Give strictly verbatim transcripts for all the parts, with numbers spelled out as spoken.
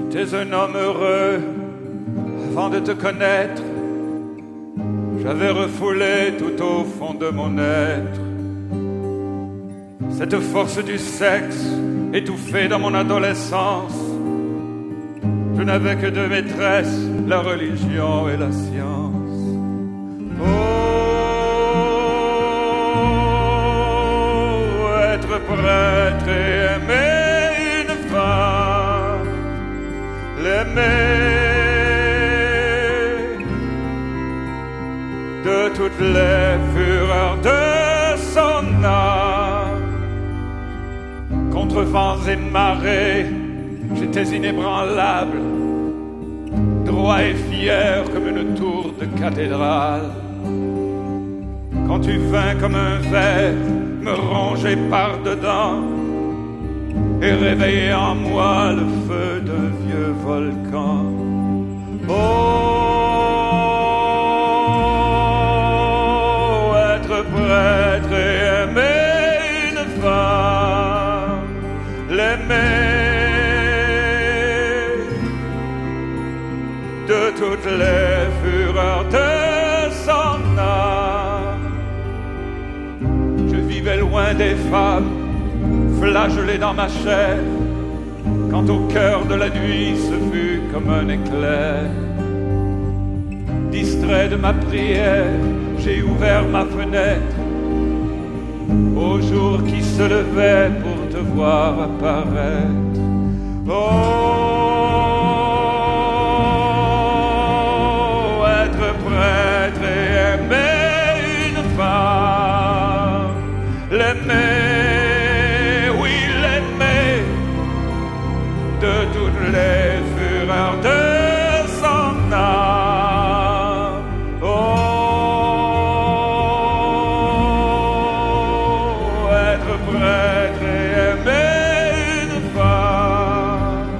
T'es un homme heureux, avant de te connaître, j'avais refoulé tout au fond de mon être cette force du sexe étouffée dans mon adolescence. Je n'avais que deux maîtresses, la religion et la science. Oh, être prêtre et aimer une femme, l'aimer de toutes les fureurs de son âme. Contre vents et marées, j'étais inébranlable, droit et fier comme une tour de cathédrale. Quand tu vins comme un ver me ronger par dedans et réveiller en moi le feu d'un vieux volcan. Oh, être prêtre et aimer une femme, l'aimer de toutes les fureurs de son âme. Je vivais loin des femmes, flagellé dans ma chair, quand au cœur de la nuit ce fut comme un éclair. Distrait de ma prière, j'ai ouvert ma fenêtre au jour qui se levait pour te voir apparaître. Oh, être prêtre et aimer une femme, l'aimer, oui l'aimer, de toutes les fureurs de son âme. Oh, être prêtre et aimer une femme.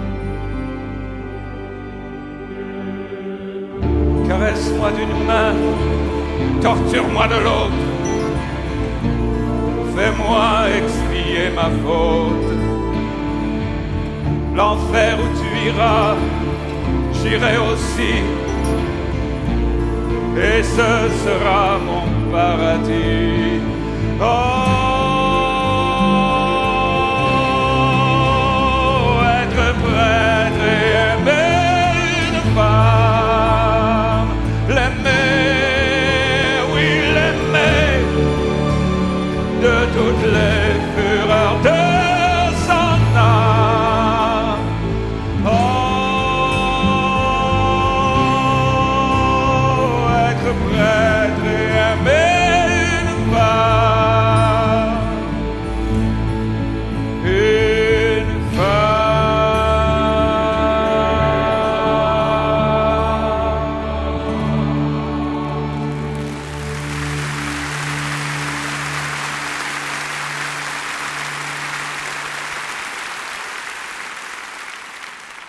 Caresse-moi d'une main, torture-moi de l'autre, fais-moi expier ma faute. L'enfer où tu iras, j'irai aussi, et ce sera mon paradis. Oh, être prêtre et aimer une femme, l'aimer, oui l'aimer, de toutes les